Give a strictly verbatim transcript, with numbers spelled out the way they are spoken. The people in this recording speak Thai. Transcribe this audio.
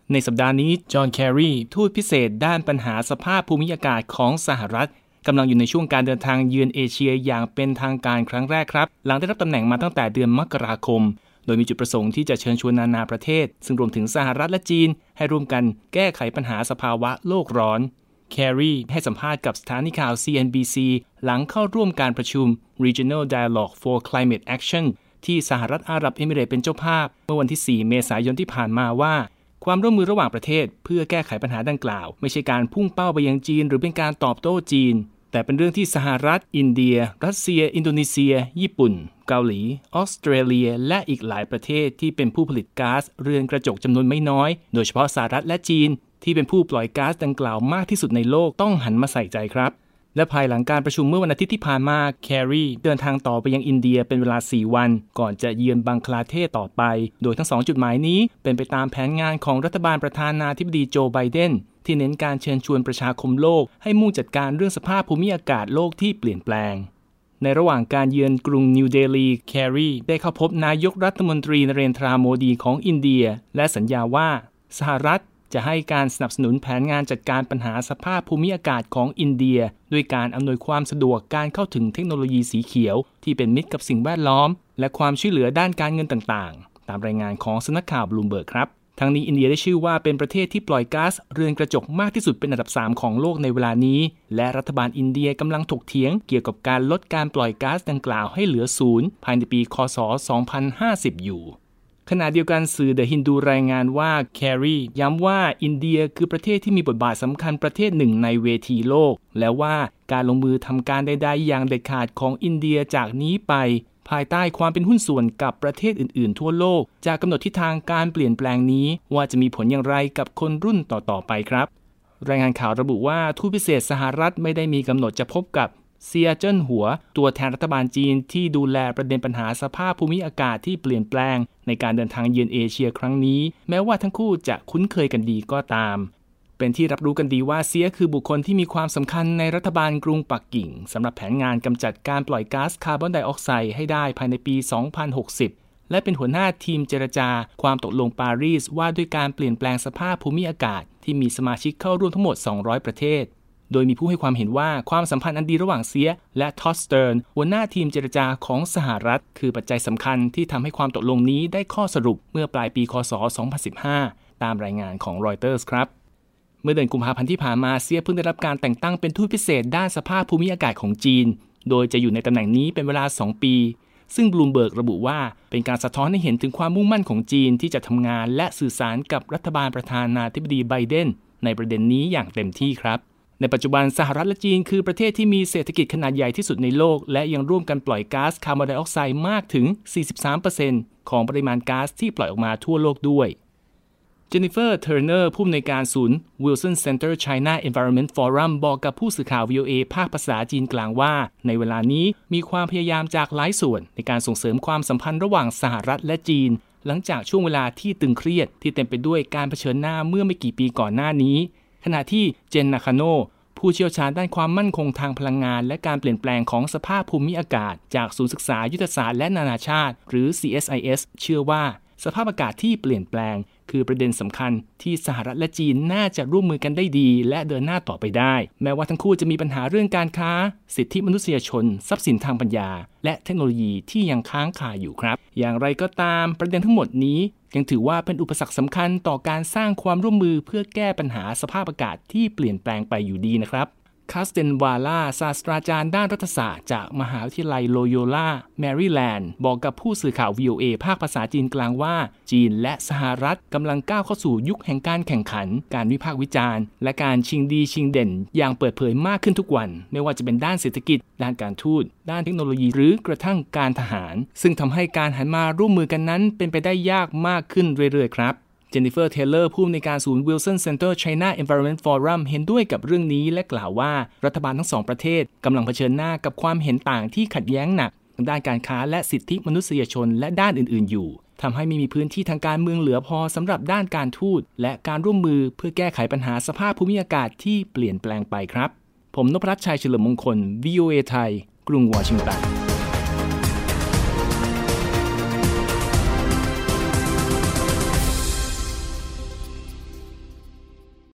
ในสัปดาห์นี้จอห์นแครีทูตพิเศษด้านปัญหาสภาพภูมิอากาศของสหรัฐกำลังอยู่ในช่วงการเดินทางเยือนเอเชียอย่างเป็นทางการครั้งแรกครับหลังได้รับตำแหน่งมาตั้งแต่เดือนมกราคมโดยมีจุดประสงค์ที่จะเชิญชวนนานาประเทศซึ่งรวมถึงสหรัฐและจีนให้ร่วมกันแก้ไขปัญหาสภาวะโลกร้อนแครีให้สัมภาษณ์กับสถานีข่าว ซี เอ็น บี ซี หลังเข้าร่วมการประชุม Regional Dialogue for Climate Action ที่สหรัฐอาหรับเอมิเรตส์เป็นเจ้าภาพเมื่อวันที่สี่เมษายนที่ผ่านมาว่าความร่วมมือระหว่างประเทศเพื่อแก้ไขปัญหาดังกล่าวไม่ใช่การพุ่งเป้าไปยังจีนหรือเป็นการตอบโต้จีนแต่เป็นเรื่องที่สหรัฐอินเดียรัสเซียอินโดนีเซียญี่ปุ่นเกาหลีออสเตรเลียและอีกหลายประเทศที่เป็นผู้ผลิตก๊าซเรือนกระจกจำนวนไม่น้อยโดยเฉพาะสหรัฐและจีนที่เป็นผู้ปล่อยก๊าซดังกล่าวมากที่สุดในโลกต้องหันมาใส่ใจครับและภายหลังการประชุมเมื่อวันอาทิตย์ที่ผ่านมาแครีเดินทางต่อไปยังอินเดียเป็นเวลาสี่วันก่อนจะเยือนบังคลาเทศต่อไปโดยทั้งสองจุดหมายนี้เป็นไปตามแผนงานของรัฐบาลประธานาธิบดีโจไบเดนที่เน้นการเชิญชวนประชาคมโลกให้มุ่งจัดการเรื่องสภาพภูมิอากาศโลกที่เปลี่ยนแปลงในระหว่างการเยือนกรุงนิวเดลีแครีได้เข้าพบนายกรัฐมนตรีนเรนทราโมดีของอินเดียและสัญญาว่าสหรัฐจะให้การสนับสนุนแผนงานจัดการปัญหาสภาพภูมิอากาศของอินเดียด้วยการอำนวยความสะดวกการเข้าถึงเทคโนโลยีสีเขียวที่เป็นมิตรกับสิ่งแวดล้อมและความช่วยเหลือด้านการเงินต่างๆตามรายงานของสำนักข่าวบลูมเบิร์กครับทั้งนี้อินเดียได้ชื่อว่าเป็นประเทศที่ปล่อยก๊าซเรือนกระจกมากที่สุดเป็นอันดับสามของโลกในเวลานี้และรัฐบาลอินเดียกำลังถกเถียงเกี่ยวกับการลดการปล่อยก๊าซดังกล่าวให้เหลือศูนย์ภายในปีค.ศ. สองพันห้าสิบอยู่ขณะเดียวกันสื่อ The Hindu รายงานว่าแครีย้ำว่าอินเดียคือประเทศที่มีบทบาทสำคัญประเทศหนึ่งในเวทีโลกและว่าการลงมือทำการใดๆอย่างเด็ดขาดของอินเดียจากนี้ไปภายใต้ความเป็นหุ้นส่วนกับประเทศอื่นๆทั่วโลกจะกำหนดทิศทางการเปลี่ยนแปลงนี้ว่าจะมีผลอย่างไรกับคนรุ่นต่อๆไปครับรายงานข่าวระบุว่าทูตพิเศษสหรัฐไม่ได้มีกำหนดจะพบกับเซียเจิ้นหัวตัวแทนรัฐบาลจีนที่ดูแลประเด็นปัญหาสภาพภูมิอากาศที่เปลี่ยนแปลงในการเดินทางเยือนเอเชียครั้งนี้แม้ว่าทั้งคู่จะคุ้นเคยกันดีก็ตามเป็นที่รับรู้กันดีว่าเซียคือบุคคลที่มีความสำคัญในรัฐบาลกรุงปักกิ่งสำหรับแผนงานกำจัดการปล่อยก๊าซคาร์บอนไดออกไซด์ให้ได้ภายในปี สองพันหกสิบและเป็นหัวหน้าทีมเจรจาความตกลงปารีสว่าด้วยการเปลี่ยนแปลงสภาพภูมิอากาศที่มีสมาชิกเข้าร่วมทั้งหมดสองร้อยประเทศโดยมีผู้ให้ความเห็นว่าความสัมพันธ์อันดีระหว่างเซียและท็อดสเติร์นหัวหน้าทีมเจรจาของสหรัฐคือปัจจัยสำคัญที่ทำให้ความตกลงนี้ได้ข้อสรุปเมื่อปลายปีค.ศ. สองพันสิบห้าตามรายงานของรอยเตอร์สครับเมื่อเดือนกุมภาพันธ์ที่ผ่านมาเซียเพิ่งได้รับการแต่งตั้งเป็นทูตพิเศษด้านสภาพภูมิอากาศของจีนโดยจะอยู่ในตำแหน่งนี้เป็นเวลาสองปีซึ่งบลูมเบิร์กระบุว่าเป็นการสะท้อนให้เห็นถึงความมุ่งมั่นของจีนที่จะทำงานและสื่อสารกับรัฐบาลประธานาธิบดีไบเดนในประเด็นนี้อย่างเต็มที่ครับในปัจจุบันสหรัฐและจีนคือประเทศที่มีเศรษฐกิจขนาดใหญ่ที่สุดในโลกและยังร่วมกันปล่อยก๊าซคาร์บอนไดออกไซด์มากถึง สี่สิบสามเปอร์เซ็นต์ ของปริมาณก๊าซที่ปล่อยออกมาทั่วโลกด้วยเจนนิเฟอร์เทอร์เนอร์ผู้อำนวยการศูนย์ Wilson Center China Environment Forum บอกกับผู้สื่อข่าว วี โอ เอ ภาคภาษาจีนกลางว่าในเวลานี้มีความพยายามจากหลายส่วนในการส่งเสริมความสัมพันธ์ระหว่างสหรัฐและจีนหลังจากช่วงเวลาที่ตึงเครียดที่เต็มไปด้วยการเผชิญหน้าเมื่อไม่กี่ปีก่อนหน้านี้ขณะที่เจนนาคาโนผู้เชี่ยวชาญด้านความมั่นคงทางพลังงานและการเปลี่ยนแปลงของสภาพภูมิอากาศจากศูนย์ศึกษายุทธศาสตร์และนานาชาติหรือ ซี เอส ไอ เอส เชื่อว่าสภาพอากาศที่เปลี่ยนแปลงคือประเด็นสำคัญที่สหรัฐและจีนน่าจะร่วมมือกันได้ดีและเดินหน้าต่อไปได้แม้ว่าทั้งคู่จะมีปัญหาเรื่องการค้าสิทธิมนุษยชนทรัพย์สินทางปัญญาและเทคโนโลยีที่ยังค้างคาอยู่ครับอย่างไรก็ตามประเด็นทั้งหมดนี้ยังถือว่าเป็นอุปสรรคสำคัญต่อการสร้างความร่วมมือเพื่อแก้ปัญหาสภาพอากาศที่เปลี่ยนแปลงไปอยู่ดีนะครับคาสเตนวาล่าศาสตราจารย์ด้านรัฐศาสตร์จากมหาวิทยาลัยโลโยลาแมริแลนด์บอกกับผู้สื่อข่าว วี โอ เอ ภาคภาษาจีนกลางว่าจีนและสหรัฐกำลังก้าวเข้าสู่ยุคแห่งการแข่งขันการวิพากษ์วิจารณ์และการชิงดีชิงเด่นอย่างเปิดเผยมากขึ้นทุกวันไม่ว่าจะเป็นด้านเศรษฐกิจด้านการทูตด้านเทคโนโลยีหรือกระทั่งการทหารซึ่งทำให้การหันมาร่วมมือกันนั้นเป็นไปได้ยากมากขึ้นเรื่อยๆครับเจนนิเฟอร์เทเลอร์ผู้อำนวยการศูนย์ Wilson Center China Environment Forum เห็นด้วยกับเรื่องนี้และกล่าวว่ารัฐบาลทั้งสองประเทศกำลังเผชิญหน้ากับความเห็นต่างที่ขัดแย้งหนักด้านการค้าและสิทธิมนุษยชนและด้านอื่นๆอยู่ทำให้ไม่มีพื้นที่ทางการเมืองเหลือพอสำหรับด้านการทูตและการร่วมมือเพื่อแก้ไขปัญหาสภาพภูมิอากาศที่เปลี่ยนแปลงไปครับผมนพรัตน์ชัยเฉลิมมงคล วี โอ เอ ไทยกรุงวอชิงตัน